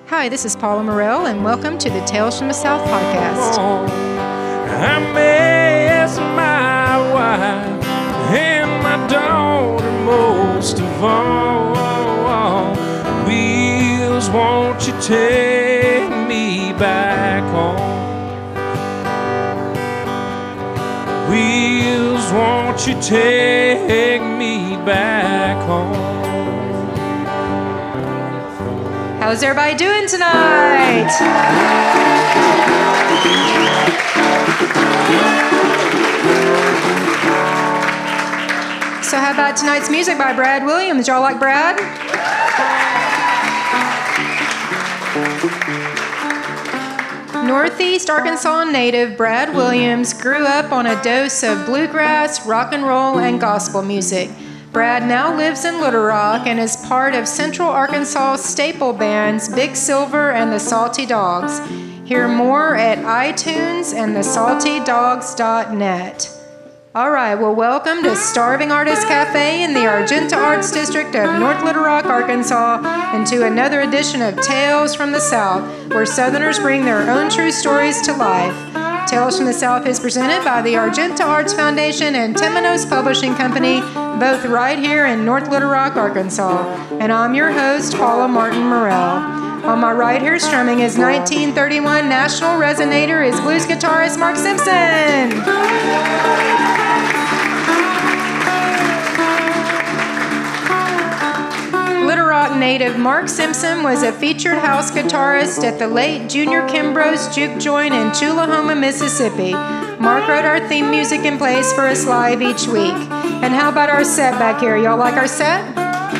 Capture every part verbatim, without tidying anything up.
Hi, this is Paula Morell, and welcome to the Tales from the South podcast. I miss my wife and my daughter most of all. Wheels, won't you take me back home? Wheels, won't you take me back home? How's everybody doing tonight? So how about tonight's music by Brad Williams? Y'all like Brad? Northeast Arkansas native Brad Williams grew up on a dose of bluegrass, rock and roll, and gospel music. Brad now lives in Little Rock and is part of Central Arkansas staple bands Big Silver and the Salty Dogs. Hear more at iTunes and the salty dogs dot net. All right, well, welcome to Starving Artist Cafe in the Argenta Arts District of North Little Rock, Arkansas, and to another edition of Tales from the South, where Southerners bring their own true stories to life. Tales from the South is presented by the Argenta Arts Foundation and Temenos Publishing Company, both right here in North Little Rock, Arkansas. And I'm your host, Paula Martin Morell. On my right here strumming his nineteen thirty-one National Resonator is blues guitarist Mark Simpson. Little Rock native Mark Simpson was a featured house guitarist at the late Junior Kimbrough's Juke Joint in Tullahoma, Mississippi. Mark wrote our theme music and plays for us live each week. And how about our set back here? Y'all like our set?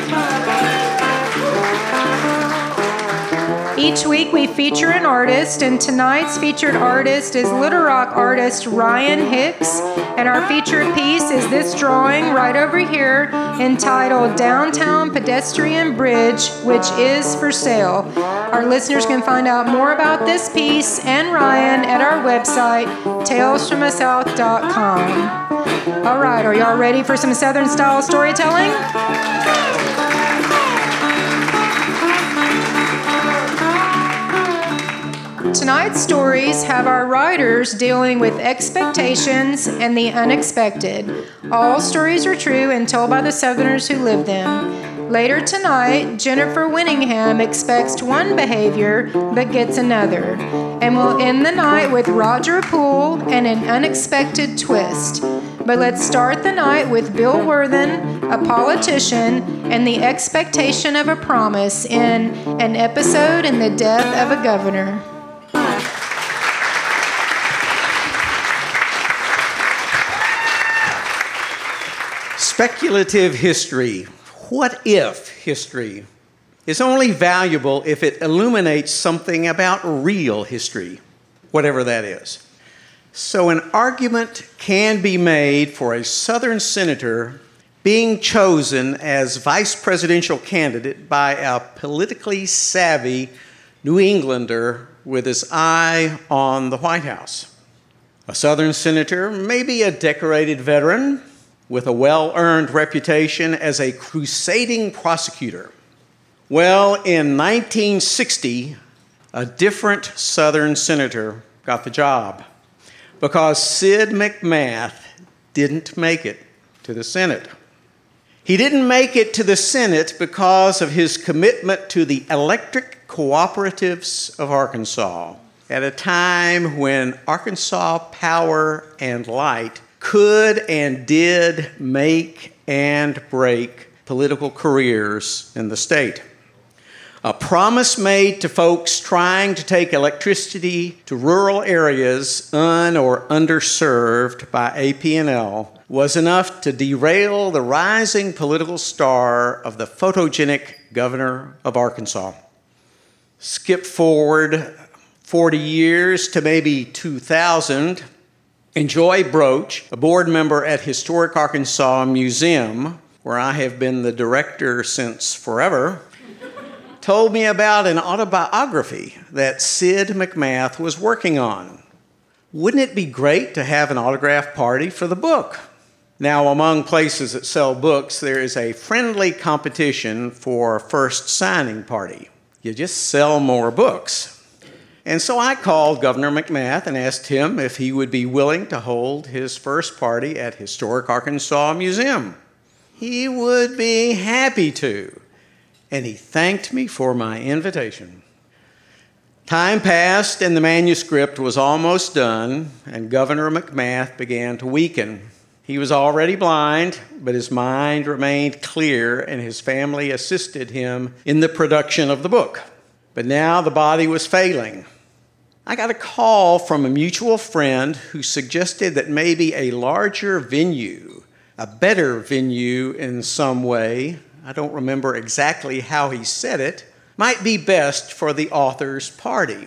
Each week we feature an artist, and tonight's featured artist is Little Rock artist Ryan Hicks, and our featured piece is this drawing right over here entitled Downtown Pedestrian Bridge, which is for sale. Our listeners can find out more about this piece and Ryan at our website, tales from the south dot com. All right, are y'all ready for some Southern style storytelling? Tonight's stories have our writers dealing with expectations and the unexpected. All stories are true and told by the Southerners who live them. Later tonight, Jennifer Winningham expects one behavior but gets another. And we'll end the night with Roger Poole and an unexpected twist. But let's start the night with Bill Worthen, a politician, and the expectation of a promise in An Episode in the Death of a Governor. Speculative history, what if history, is only valuable if it illuminates something about real history, whatever that is. So an argument can be made for a Southern senator being chosen as vice presidential candidate by a politically savvy New Englander with his eye on the White House. A Southern senator may be a decorated veteran with a well-earned reputation as a crusading prosecutor. Well, in nineteen sixty, a different Southern senator got the job because Sid McMath didn't make it to the Senate. He didn't make it to the Senate because of his commitment to the Electric Cooperatives of Arkansas at a time when Arkansas Power and Light could and did make and break political careers in the state. A promise made to folks trying to take electricity to rural areas un- or underserved by A P and L was enough to derail the rising political star of the photogenic governor of Arkansas. Skip forward forty years to maybe two thousand, and Joy Broach, a board member at Historic Arkansas Museum, where I have been the director since forever, told me about an autobiography that Sid McMath was working on. Wouldn't it be great to have an autograph party for the book? Now, among places that sell books, there is a friendly competition for first signing party. You just sell more books. And so I called Governor McMath and asked him if he would be willing to hold his first party at Historic Arkansas Museum. He would be happy to, and he thanked me for my invitation. Time passed, and the manuscript was almost done, and Governor McMath began to weaken. He was already blind, but his mind remained clear, and his family assisted him in the production of the book. But now the body was failing. I got a call from a mutual friend who suggested that maybe a larger venue, a better venue in some way, I don't remember exactly how he said it, might be best for the author's party.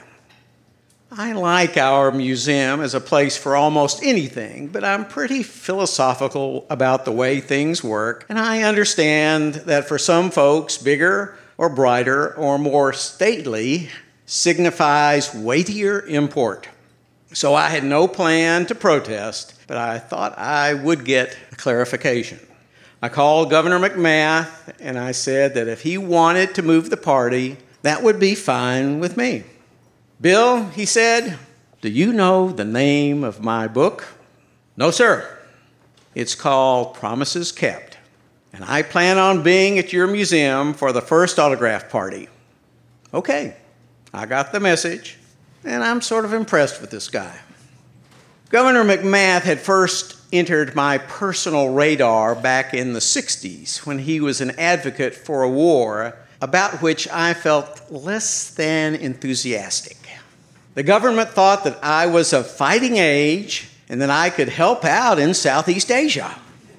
I like our museum as a place for almost anything, but I'm pretty philosophical about the way things work, and I understand that for some folks, bigger or brighter or more stately signifies weightier import. So I had no plan to protest, but I thought I would get a clarification. I called Governor McMath, and I said that if he wanted to move the party, that would be fine with me. Bill, he said, do you know the name of my book? No, sir. It's called Promises Kept, and I plan on being at your museum for the first autograph party. Okay, I got the message, and I'm sort of impressed with this guy. Governor McMath had first entered my personal radar back in the sixties when he was an advocate for a war about which I felt less than enthusiastic. The government thought that I was of fighting age and that I could help out in Southeast Asia.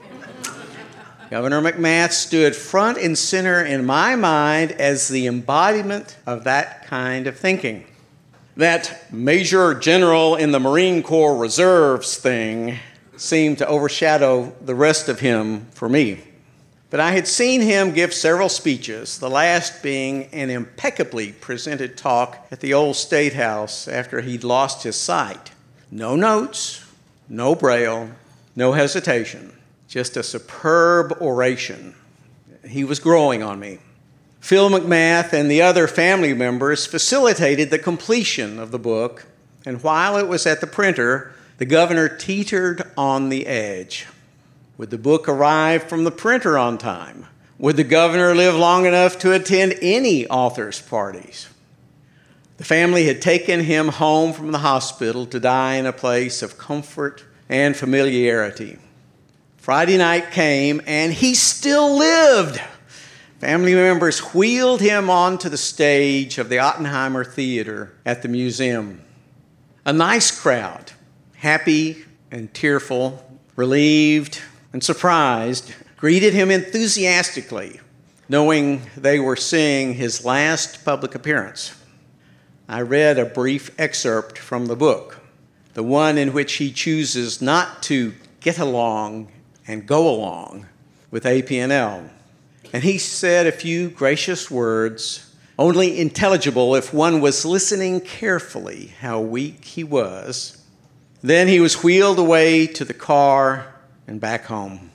Governor McMath stood front and center in my mind as the embodiment of that kind of thinking. That Major General in the Marine Corps Reserves thing seemed to overshadow the rest of him for me. But I had seen him give several speeches, the last being an impeccably presented talk at the old State House after he'd lost his sight. No notes, no braille, no hesitation, just a superb oration. He was growing on me. Phil McMath and the other family members facilitated the completion of the book, and while it was at the printer, the governor teetered on the edge. Would the book arrive from the printer on time? Would the governor live long enough to attend any author's parties? The family had taken him home from the hospital to die in a place of comfort and familiarity. Friday night came, and he still lived. Family members wheeled him onto the stage of the Oppenheimer Theater at the museum. A nice crowd, happy and tearful, relieved and surprised, greeted him enthusiastically, knowing they were seeing his last public appearance. I read a brief excerpt from the book, the one in which he chooses not to get along and go along with A P N L. And he said a few gracious words, only intelligible if one was listening carefully how weak he was. Then he was wheeled away to the car and back home.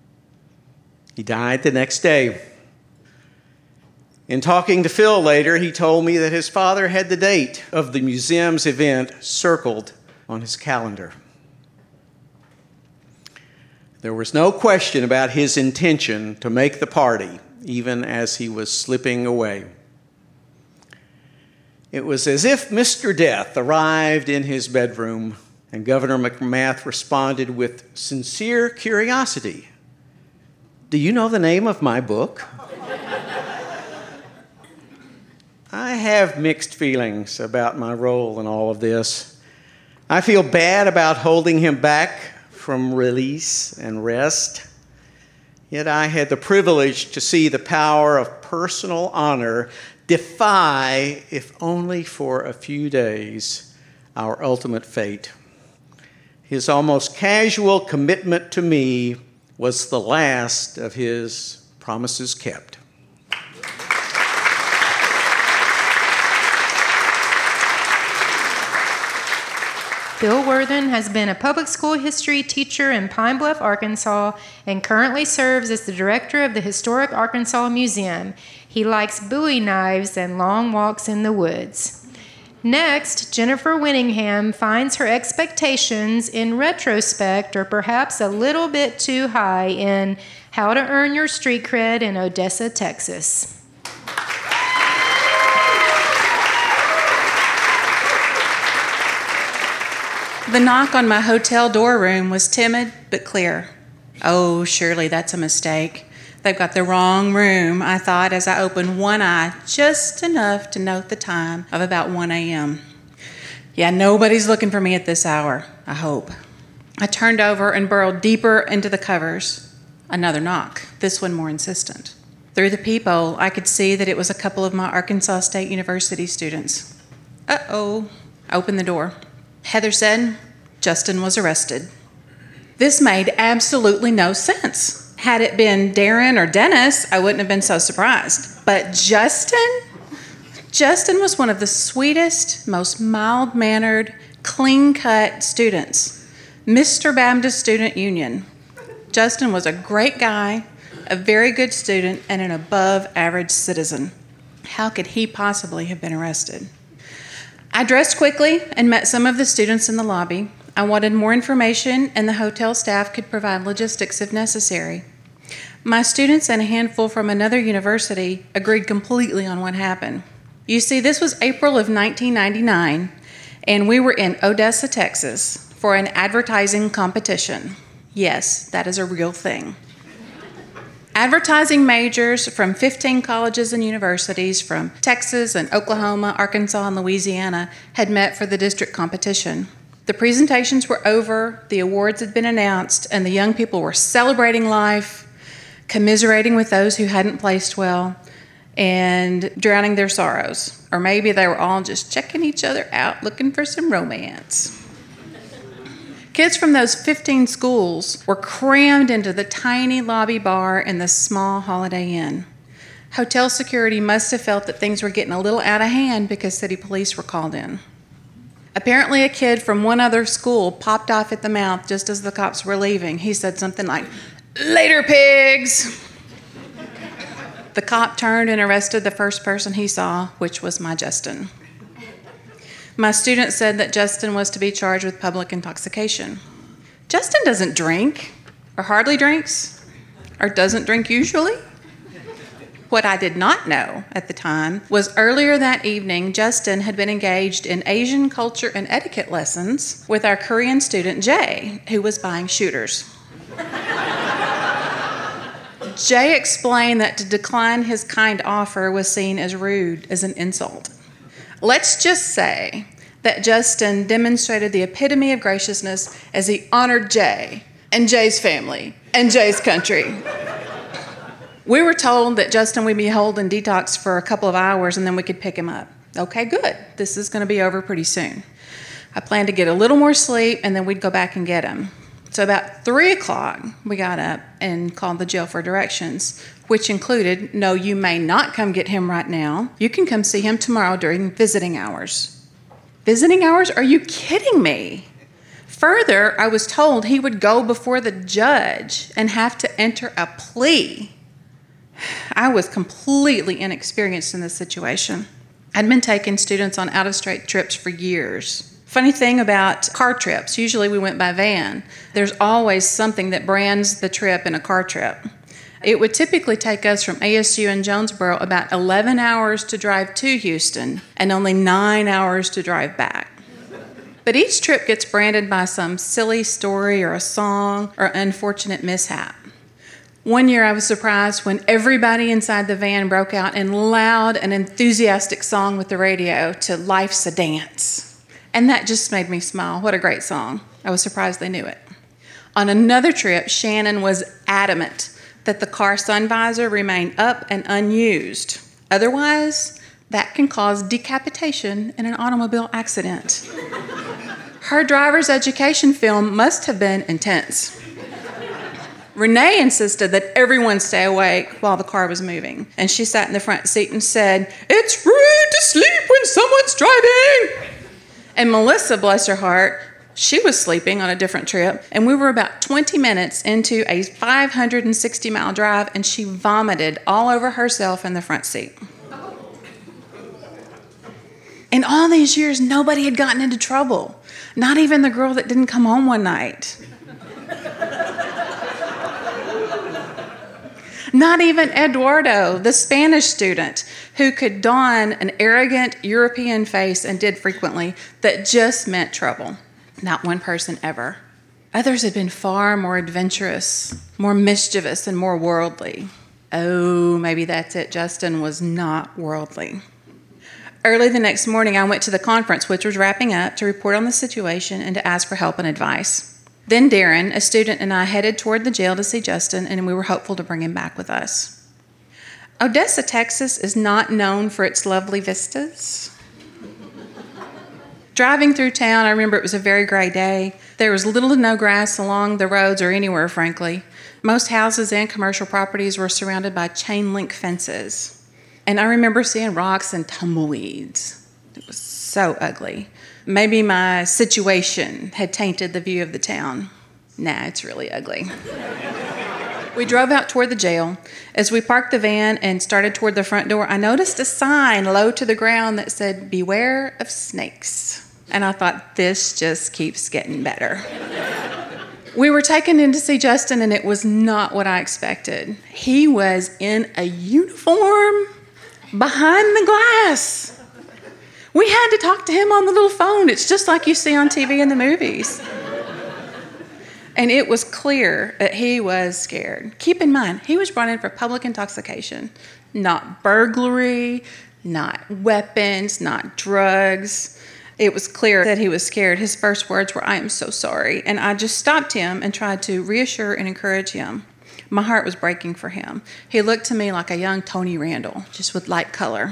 He died the next day. In talking to Phil later, he told me that his father had the date of the museum's event circled on his calendar. There was no question about his intention to make the party, even as he was slipping away. It was as if Mister Death arrived in his bedroom, and Governor McMath responded with sincere curiosity. Do you know the name of my book? I have mixed feelings about my role in all of this. I feel bad about holding him back from release and rest. Yet I had the privilege to see the power of personal honor defy, if only for a few days, our ultimate fate. His almost casual commitment to me was the last of his promises kept. Bill Worthen has been a public school history teacher in Pine Bluff, Arkansas, and currently serves as the director of the Historic Arkansas Museum. He likes Bowie knives and long walks in the woods. Next, Jennifer Winningham finds her expectations in retrospect are perhaps a little bit too high in How to Earn Your Street Cred in Odessa, Texas. The knock on my hotel door room was timid but clear. Oh, surely that's a mistake. They've got the wrong room, I thought as I opened one eye just enough to note the time of about one a.m. Yeah, nobody's looking for me at this hour, I hope. I turned over and burrowed deeper into the covers. Another knock, this one more insistent. Through the peephole, I could see that it was a couple of my Arkansas State University students. Uh-oh. I opened the door. Heather said, Justin was arrested. This made absolutely no sense. Had it been Darren or Dennis, I wouldn't have been so surprised. But Justin? Justin was one of the sweetest, most mild-mannered, clean-cut students. Mister Baptist Student Union. Justin was a great guy, a very good student, and an above-average citizen. How could he possibly have been arrested? I dressed quickly and met some of the students in the lobby. I wanted more information, and the hotel staff could provide logistics if necessary. My students and a handful from another university agreed completely on what happened. You see, this was April of nineteen ninety-nine, and we were in Odessa, Texas, for an advertising competition. Yes, that is a real thing. Advertising majors from fifteen colleges and universities from Texas and Oklahoma, Arkansas, and Louisiana had met for the district competition. The presentations were over, the awards had been announced, and the young people were celebrating life, commiserating with those who hadn't placed well, and drowning their sorrows. Or maybe they were all just checking each other out, looking for some romance. Kids from those fifteen schools were crammed into the tiny lobby bar in the small Holiday Inn. Hotel security must have felt that things were getting a little out of hand because city police were called in. Apparently, a kid from one other school popped off at the mouth just as the cops were leaving. He said something like, "Later, pigs!" The cop turned and arrested the first person he saw, which was my Justin. My student said that Justin was to be charged with public intoxication. Justin doesn't drink, or hardly drinks, or doesn't drink usually. What I did not know at the time was earlier that evening, Justin had been engaged in Asian culture and etiquette lessons with our Korean student, Jay, who was buying shooters. Jay explained that to decline his kind offer was seen as rude, as an insult. Let's just say that Justin demonstrated the epitome of graciousness as he honored Jay and Jay's family and Jay's country. We were told that Justin would be holding detox for a couple of hours and then we could pick him up. Okay, good. This is going to be over pretty soon. I planned to get a little more sleep and then we'd go back and get him. So about three o'clock, we got up and called the jail for directions, which included, no, you may not come get him right now. You can come see him tomorrow during visiting hours. Visiting hours? Are you kidding me? Further, I was told he would go before the judge and have to enter a plea. I was completely inexperienced in this situation. I'd been taking students on out-of-state trips for years. Funny thing about car trips, usually we went by van. There's always something that brands the trip in a car trip. It would typically take us from A S U in Jonesboro about eleven hours to drive to Houston and only nine hours to drive back. But each trip gets branded by some silly story or a song or unfortunate mishap. One year I was surprised when everybody inside the van broke out in loud and enthusiastic song with the radio to Life's a Dance. And that just made me smile. What a great song. I was surprised they knew it. On another trip, Shannon was adamant that the car sun visor remain up and unused. Otherwise, that can cause decapitation in an automobile accident. Her driver's education film must have been intense. Renee insisted that everyone stay awake while the car was moving, and she sat in the front seat and said, "It's rude to sleep when someone's driving." And Melissa, bless her heart, She was sleeping on a different trip, and we were about twenty minutes into a five hundred sixty mile drive, and she vomited all over herself in the front seat. In all these years, nobody had gotten into trouble, not even the girl that didn't come home one night. Not even Eduardo, the Spanish student, who could don an arrogant European face and did frequently, that just meant trouble. Not one person ever. Others had been far more adventurous, more mischievous, and more worldly. Oh, maybe that's it. Justin was not worldly. Early the next morning, I went to the conference, which was wrapping up, to report on the situation and to ask for help and advice. Then Darren, a student, and I headed toward the jail to see Justin, and we were hopeful to bring him back with us. Odessa, Texas is not known for its lovely vistas. Driving through town, I remember it was a very gray day. There was little to no grass along the roads or anywhere, frankly. Most houses and commercial properties were surrounded by chain link fences. And I remember seeing rocks and tumbleweeds. It was so ugly. Maybe my situation had tainted the view of the town. Nah, it's really ugly. We drove out toward the jail. As we parked the van and started toward the front door, I noticed a sign low to the ground that said, "Beware of snakes." And I thought, this just keeps getting better. We were taken in to see Justin, and it was not what I expected. He was in a uniform behind the glass. We had to talk to him on the little phone. It's just like you see on T V in the movies. And it was clear that he was scared. Keep in mind, he was brought in for public intoxication, not burglary, not weapons, not drugs. It was clear that he was scared. His first words were, "I am so sorry." And I just stopped him and tried to reassure and encourage him. My heart was breaking for him. He looked to me like a young Tony Randall, just with light color.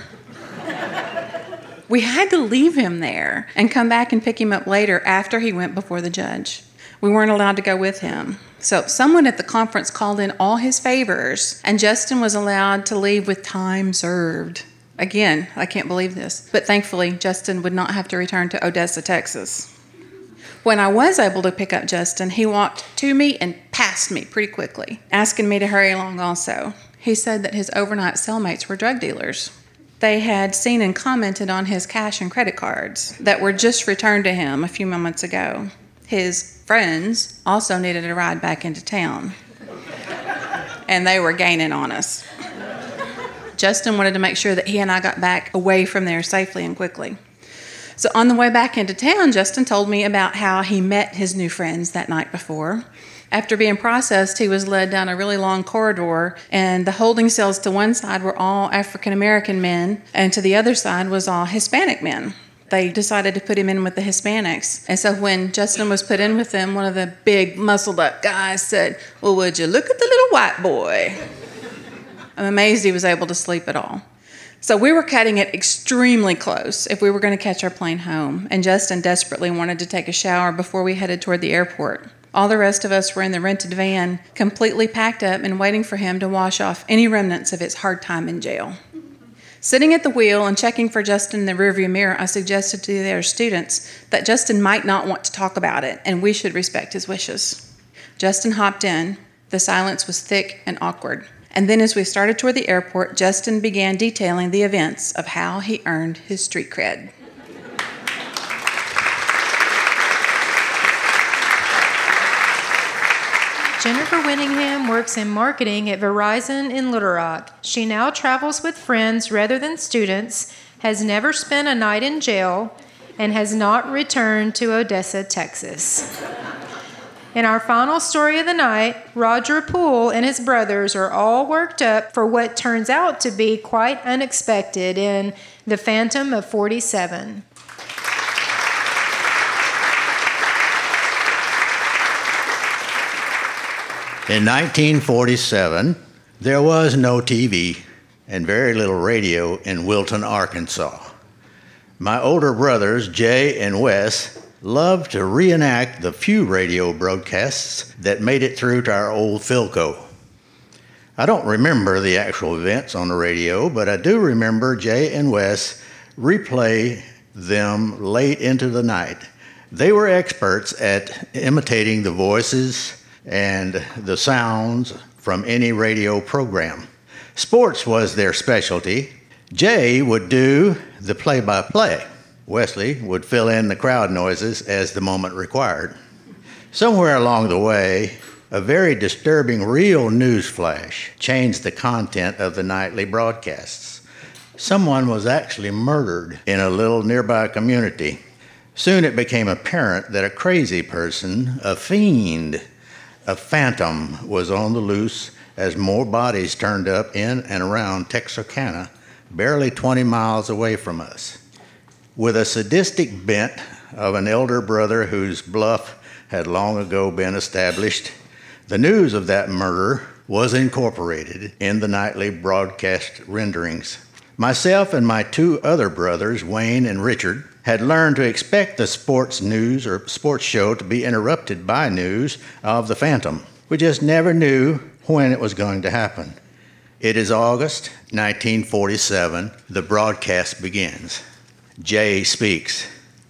We had to leave him there and come back and pick him up later after he went before the judge. We weren't allowed to go with him. So someone at the conference called in all his favors, and Justin was allowed to leave with time served. Again, I can't believe this. But thankfully, Justin would not have to return to Odessa, Texas. When I was able to pick up Justin, he walked to me and past me pretty quickly, asking me to hurry along also. He said that his overnight cellmates were drug dealers. They had seen and commented on his cash and credit cards that were just returned to him a few moments ago. His friends also needed a ride back into town, and they were gaining on us. Justin wanted to make sure that he and I got back away from there safely and quickly. So on the way back into town, Justin told me about how he met his new friends that night before. After being processed, he was led down a really long corridor, and the holding cells to one side were all African-American men, and to the other side was all Hispanic men. They decided to put him in with the Hispanics. And so when Justin was put in with them, one of the big, muscled-up guys said, "Well, would you look at the little white boy?" I'm amazed he was able to sleep at all. So we were cutting it extremely close if we were going to catch our plane home, and Justin desperately wanted to take a shower before we headed toward the airport. All the rest of us were in the rented van, completely packed up and waiting for him to wash off any remnants of his hard time in jail. Sitting at the wheel and checking for Justin in the rearview mirror, I suggested to the other students that Justin might not want to talk about it, and we should respect his wishes. Justin hopped in. The silence was thick and awkward. And then as we started toward the airport, Justin began detailing the events of how he earned his street cred. Jennifer Winningham works in marketing at Verizon in Little Rock. She now travels with friends rather than students, has never spent a night in jail, and has not returned to Odessa, Texas. In our final story of the night, Roger Poole and his brothers are all worked up for what turns out to be quite unexpected in The Phantom of forty-seven. In nineteen forty-seven, there was no T V and very little radio in Wilton, Arkansas. My older brothers, Jay and Wes, loved to reenact the few radio broadcasts that made it through to our old Philco. I don't remember the actual events on the radio, but I do remember Jay and Wes replay them late into the night They were experts at imitating the voices and the sounds from any radio program. Sports was their specialty. Jay would do the play-by-play. Wesley would fill in the crowd noises as the moment required. Somewhere along the way, a very disturbing real news flash changed the content of the nightly broadcasts. Someone was actually murdered in a little nearby community. Soon it became apparent that a crazy person, a fiend, a phantom, was on the loose as more bodies turned up in and around Texarkana, barely twenty miles away from us. With a sadistic bent of an elder brother whose bluff had long ago been established, the news of that murder was incorporated in the nightly broadcast renderings. Myself and my two other brothers, Wayne and Richard, had learned to expect the sports news or sports show to be interrupted by news of the phantom. We just never knew when it was going to happen. It is August nineteen forty-seven. The broadcast begins. Jay speaks.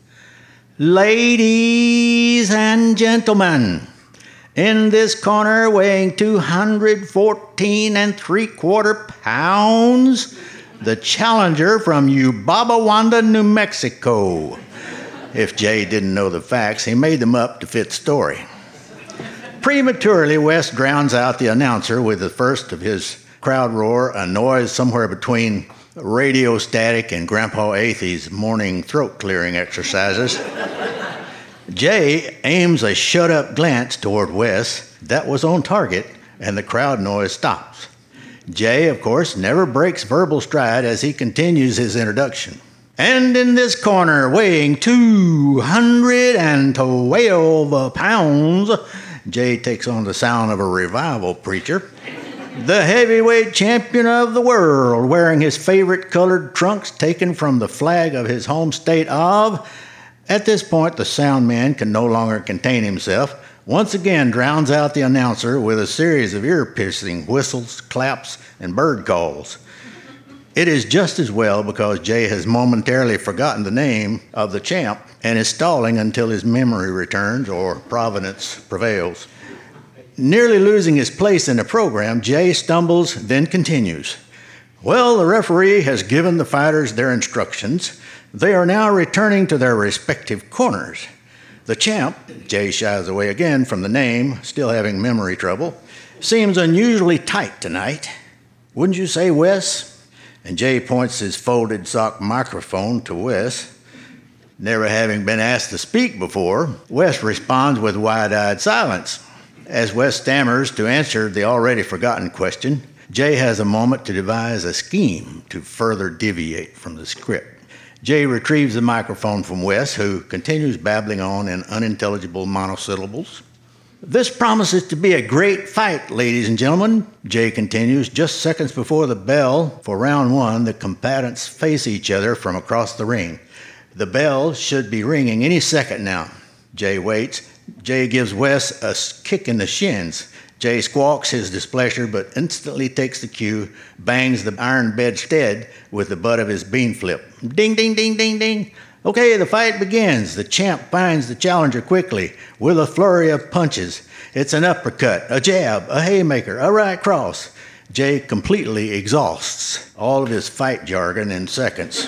Ladies and gentlemen, in this corner, weighing two hundred fourteen and three quarter pounds, the challenger from Ubabawanda, New Mexico. If Jay didn't know the facts, he made them up to fit the story. Prematurely, Wes drowns out the announcer with the first of his crowd roar, a noise somewhere between radio static and Grandpa Athey's morning throat clearing exercises. Jay aims a shut-up glance toward Wes. That was on target, and the crowd noise stops. Jay, of course, never breaks verbal stride as he continues his introduction. And in this corner, weighing two hundred twelve pounds, Jay takes on the sound of a revival preacher. The heavyweight champion of the world, wearing his favorite colored trunks taken from the flag of his home state of... At this point, the sound man can no longer contain himself. Once again drowns out the announcer with a series of ear-piercing whistles, claps, and bird calls. It is just as well because Jay has momentarily forgotten the name of the champ and is stalling until his memory returns or providence prevails. Nearly losing his place in the program, Jay stumbles, then continues. Well, the referee has given the fighters their instructions. They are now returning to their respective corners. The champ, Jay shies away again from the name, still having memory trouble, seems unusually tight tonight. Wouldn't you say, Wes? And Jay points his folded sock microphone to Wes. Never having been asked to speak before, Wes responds with wide-eyed silence. As Wes stammers to answer the already forgotten question, Jay has a moment to devise a scheme to further deviate from the script. Jay retrieves the microphone from Wes, who continues babbling on in unintelligible monosyllables. This promises to be a great fight, ladies and gentlemen, Jay continues. Just seconds before the bell for round one, the combatants face each other from across the ring. The bell should be ringing any second now. Jay waits. Jay gives Wes a kick in the shins. Jay squawks his displeasure, but instantly takes the cue, bangs the iron bedstead with the butt of his bean flip. Ding, ding, ding, ding, ding. Okay, the fight begins. The champ finds the challenger quickly with a flurry of punches. It's an uppercut, a jab, a haymaker, a right cross. Jay completely exhausts all of his fight jargon in seconds.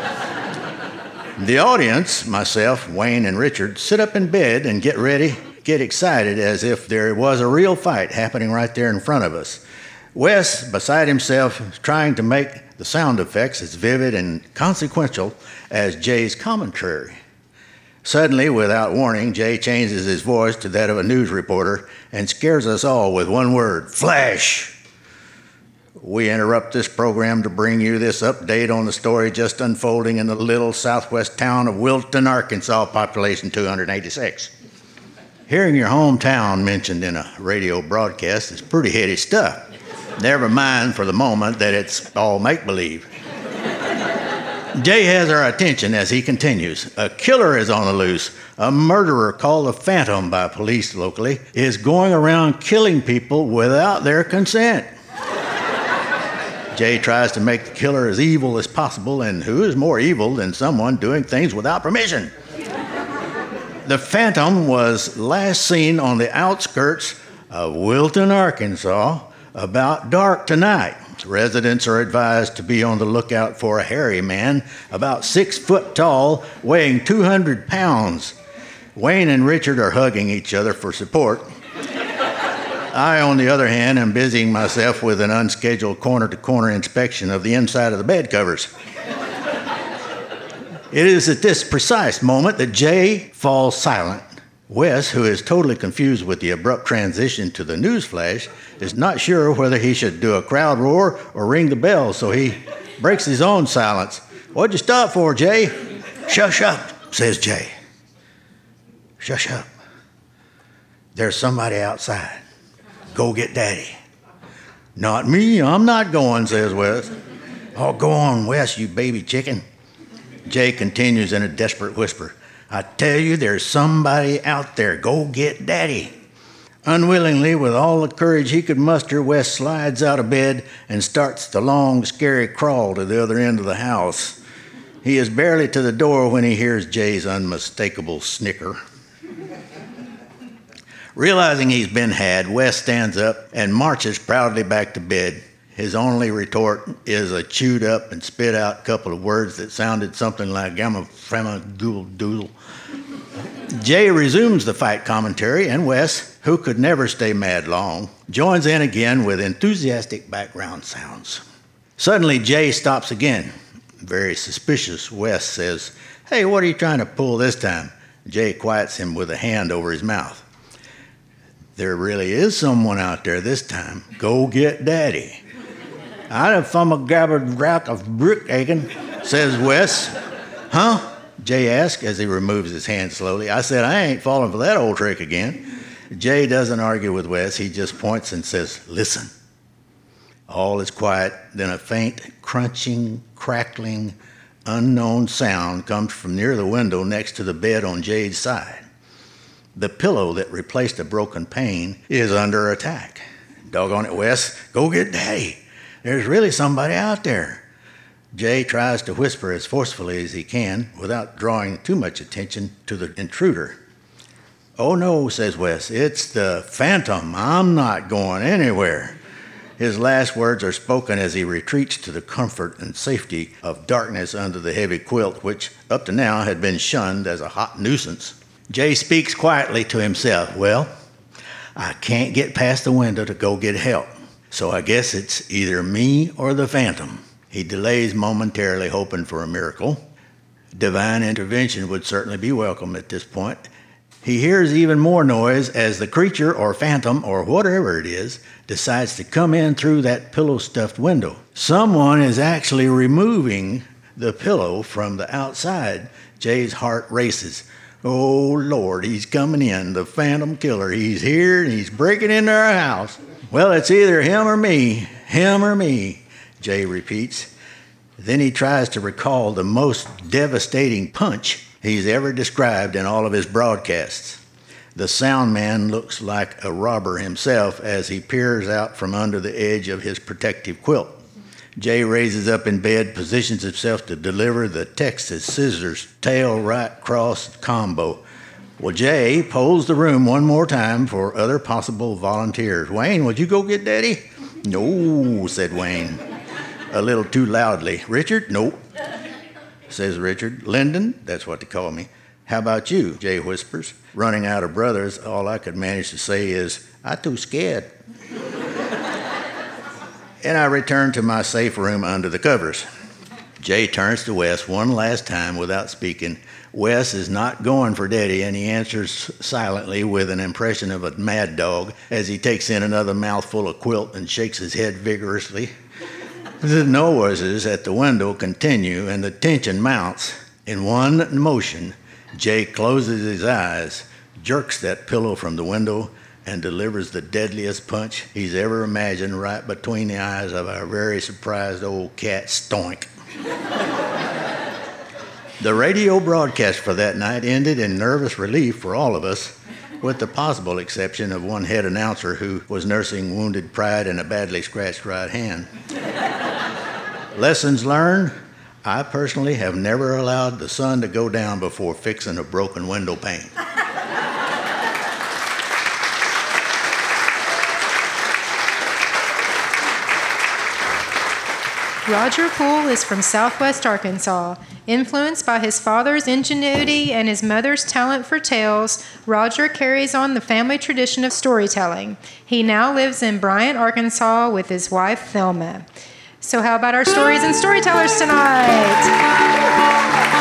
The audience, myself, Wayne, and Richard, sit up in bed and get ready, get excited as if there was a real fight happening right there in front of us. Wes, beside himself, is trying to make the sound effects as vivid and consequential as Jay's commentary. Suddenly, without warning, Jay changes his voice to that of a news reporter and scares us all with one word, flash. We interrupt this program to bring you this update on the story just unfolding in the little southwest town of Wilton, Arkansas, population two hundred eighty-six. Hearing your hometown mentioned in a radio broadcast is pretty heady stuff. Never mind for the moment that it's all make-believe. Jay has our attention as he continues. A killer is on the loose. A murderer called the Phantom by police locally is going around killing people without their consent. Jay tries to make the killer as evil as possible, and who is more evil than someone doing things without permission? The Phantom was last seen on the outskirts of Wilton, Arkansas, about dark tonight. Residents are advised to be on the lookout for a hairy man about six foot tall, weighing two hundred pounds. Wayne and Richard are hugging each other for support. I, on the other hand, am busying myself with an unscheduled corner-to-corner inspection of the inside of the bed covers. It is at this precise moment that Jay falls silent. Wes, who is totally confused with the abrupt transition to the news flash, is not sure whether he should do a crowd roar or ring the bell, so he breaks his own silence. "What'd you stop for, Jay?" "Shush up," says Jay. "Shush up. There's somebody outside. Go get Daddy." "Not me, I'm not going," says Wes. "Oh, go on, Wes, you baby chicken." Jay continues in a desperate whisper. "I tell you, there's somebody out there. Go get Daddy." Unwillingly, with all the courage he could muster, Wes slides out of bed and starts the long, scary crawl to the other end of the house. He is barely to the door when he hears Jay's unmistakable snicker. Realizing he's been had, Wes stands up and marches proudly back to bed. His only retort is a chewed up and spit out couple of words that sounded something like gamma framma doodle doodle. Jay resumes the fight commentary, and Wes, who could never stay mad long, joins in again with enthusiastic background sounds. Suddenly, Jay stops again. Very suspicious, Wes says, "Hey, what are you trying to pull this time?" Jay quiets him with a hand over his mouth. "There really is someone out there this time. Go get Daddy." "I'd from a gabbered rack of brick aching," says Wes. "Huh?" Jay asks as he removes his hand slowly. "I said I ain't falling for that old trick again." Jay doesn't argue with Wes. He just points and says, "Listen." All is quiet. Then a faint, crunching, crackling, unknown sound comes from near the window next to the bed on Jay's side. The pillow that replaced a broken pane is under attack. "Doggone it, Wes. Go get Daddy. There's really somebody out there." Jay tries to whisper as forcefully as he can without drawing too much attention to the intruder. "Oh, no," says Wes. "It's the Phantom. I'm not going anywhere." His last words are spoken as he retreats to the comfort and safety of darkness under the heavy quilt, which up to now had been shunned as a hot nuisance. Jay speaks quietly to himself. "Well, I can't get past the window to go get help, so I guess it's either me or the Phantom." He delays momentarily, hoping for a miracle. Divine intervention would certainly be welcome at this point. He hears even more noise as the creature or Phantom or whatever it is decides to come in through that pillow-stuffed window. Someone is actually removing the pillow from the outside. Jay's heart races. "Oh, Lord, he's coming in, the Phantom Killer. He's here and he's breaking into our house. Well, it's either him or me, him or me," Jay repeats. Then he tries to recall the most devastating punch he's ever described in all of his broadcasts. The sound man looks like a robber himself as he peers out from under the edge of his protective quilt. Jay raises up in bed, positions himself to deliver the Texas Scissors tail right cross combo. Well, Jay polls the room one more time for other possible volunteers. "Wayne, would you go get Daddy?" "No," said Wayne, a little too loudly. "Richard?" "Nope," says Richard. "Lyndon?" That's what they call me. "How about you?" Jay whispers. Running out of brothers, all I could manage to say is, "I too scared." And I return to my safe room under the covers. Jay turns to Wes one last time without speaking. Wes is not going for Daddy, and he answers silently with an impression of a mad dog as he takes in another mouthful of quilt and shakes his head vigorously. The noises at the window continue, and the tension mounts. In one motion, Jay closes his eyes, jerks that pillow from the window, and delivers the deadliest punch he's ever imagined right between the eyes of our very surprised old cat, Stoink. The radio broadcast for that night ended in nervous relief for all of us, with the possible exception of one head announcer who was nursing wounded pride in a badly scratched right hand. Lessons learned: I personally have never allowed the sun to go down before fixing a broken window pane. Roger Poole is from Southwest Arkansas. Influenced by his father's ingenuity and his mother's talent for tales, Roger carries on the family tradition of storytelling. He now lives in Bryant, Arkansas with his wife, Thelma. So how about our stories and storytellers tonight?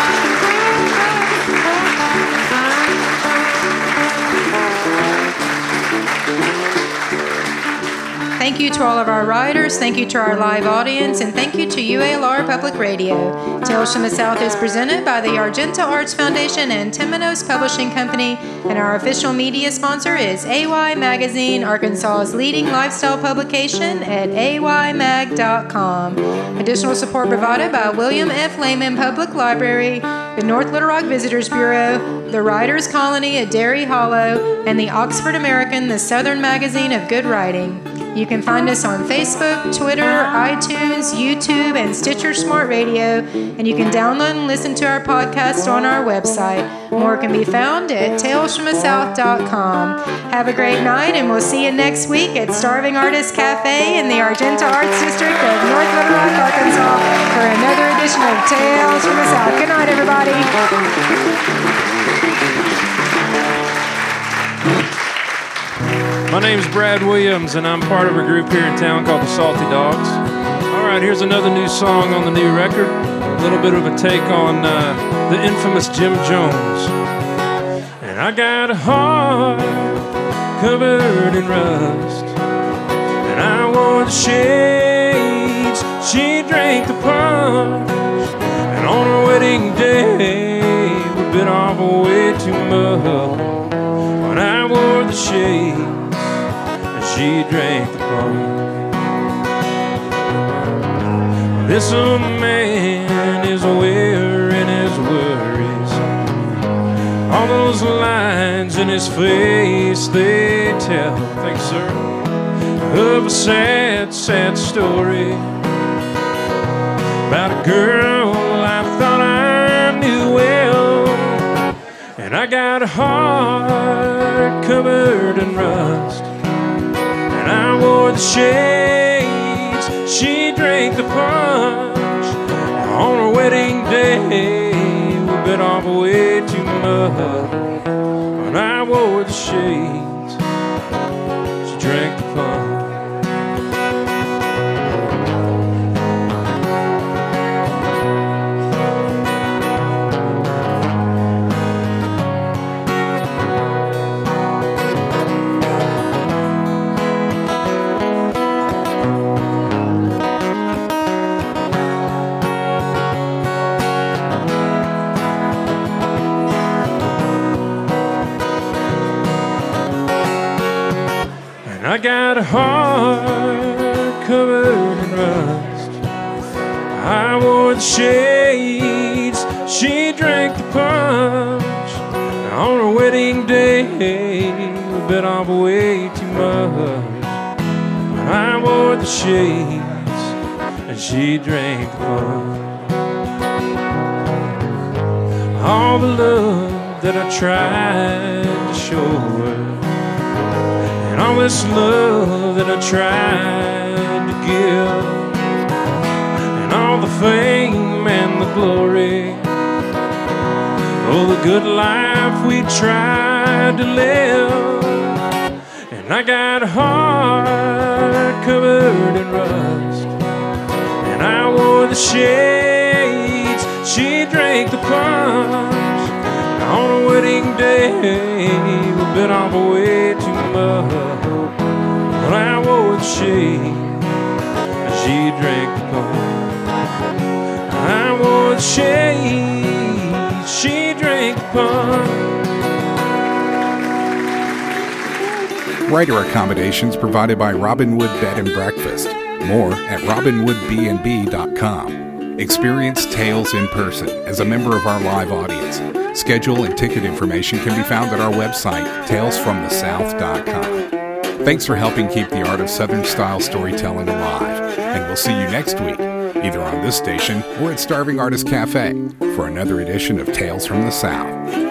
Thank you to all of our writers, thank you to our live audience, and thank you to U A L R Public Radio. Tales from the South is presented by the Argenta Arts Foundation and Temenos Publishing Company, and our official media sponsor is A Y Magazine, Arkansas's leading lifestyle publication at A Y mag dot com. Additional support provided by William F. Lehman Public Library, the North Little Rock Visitors Bureau, the Writers Colony at Derry Hollow, and the Oxford American, the Southern Magazine of Good Writing. You can find us on Facebook, Twitter, iTunes, YouTube, and Stitcher Smart Radio, and you can download and listen to our podcast on our website. More can be found at tales from the south dot com. Have a great night, and we'll see you next week at Starving Artists Cafe in the Argenta Arts District of North Little Rock, Arkansas, for another edition of Tales from the South. Good night, everybody. My name's Brad Williams, and I'm part of a group here in town called the Salty Dogs. All right, here's another new song on the new record. A little bit of a take on uh, the infamous Jim Jones. And I got a heart covered in rust, and I wore the shades. She drank the punch, and on her wedding day, we bit off way too much. When I wore the shades, she drank the punch. This old man is wearing his worries. All those lines in his face, they tell, thanks sir, of a sad, sad story about a girl I thought I knew well. And I got a heart covered in rust, I wore the shades, she drank the punch. On her wedding day, we bit off way too much. When I wore the shades, she drank the punch. I got a heart covered in rust. I wore the shades, she drank the punch. On her wedding day, we bit off way too much. I wore the shades, and she drank the punch. All the love that I tried to show her, and all this love that I tried to give, and all the fame and the glory, oh, the good life we tried to live. And I got a heart covered in rust, and I wore the shades, she drank the punch. On a wedding day, we bit off way too much. When I wore the shades, she drank the punch. I wore the shades, she drank the punch. Writer accommodations provided by Robinwood Bed and Breakfast. More at robinwood b and b dot com. Experience Tales in person as a member of our live audience. Schedule and ticket information can be found at our website, tales from the south dot com. Thanks for helping keep the art of Southern-style storytelling alive, and we'll see you next week, either on this station or at Starving Artists Cafe, for another edition of Tales from the South.